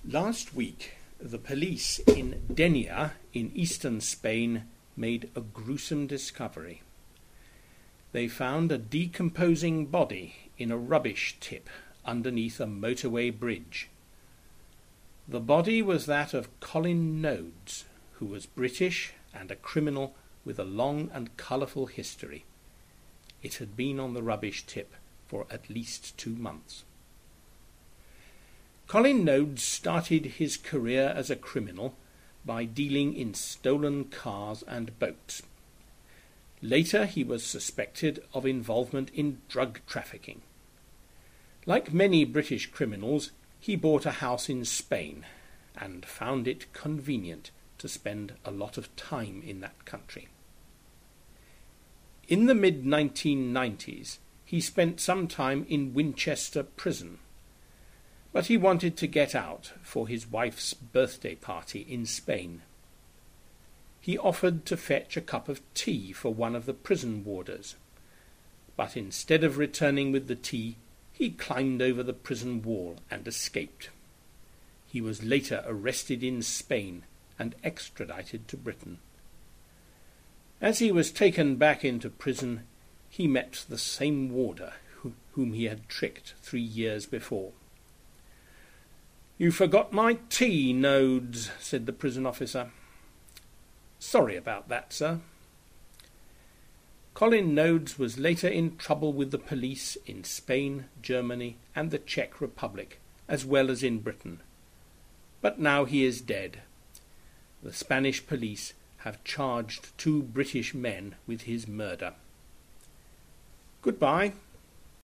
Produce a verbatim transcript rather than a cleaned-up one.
Last week, the police in Denia, in eastern Spain, made a gruesome discovery. They found a decomposing body in a rubbish tip underneath a motorway bridge. The body was that of Colin Nodes, who was British and a criminal with a long and colourful history. It had been on the rubbish tip for at least two months. Colin Nodes started his career as a criminal by dealing in stolen cars and boats. Later he was suspected of involvement in drug trafficking. Like many British criminals, he bought a house in Spain and found it convenient to spend a lot of time in that country. In the mid nineteen nineties, he spent some time in Winchester Prison, but he wanted to get out for his wife's birthday party in Spain. He offered to fetch a cup of tea for one of the prison warders, but instead of returning with the tea, he climbed over the prison wall and escaped. He was later arrested in Spain and extradited to Britain. As he was taken back into prison, he met the same warder whom he had tricked three years before. "You forgot my tea, Nodes," said the prison officer. "Sorry about that, sir." Colin Nodes was later in trouble with the police in Spain, Germany, and the Czech Republic, as well as in Britain. But now he is dead. The Spanish police have charged two British men with his murder. Goodbye.